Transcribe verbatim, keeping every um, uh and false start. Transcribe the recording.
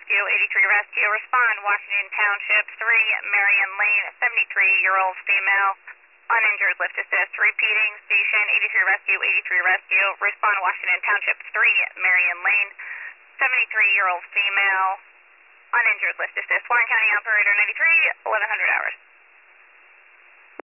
Rescue, eighty-three Rescue. Respond, Washington Township, three, Marion Lane, seventy-three-year-old female, uninjured, lift assist. Repeating, station, eighty-three Rescue, eighty-three Rescue. Respond, Washington Township, three, Marion Lane, seventy-three-year-old female, uninjured, lift assist. Warren County Operator ninety-three, eleven hundred hours.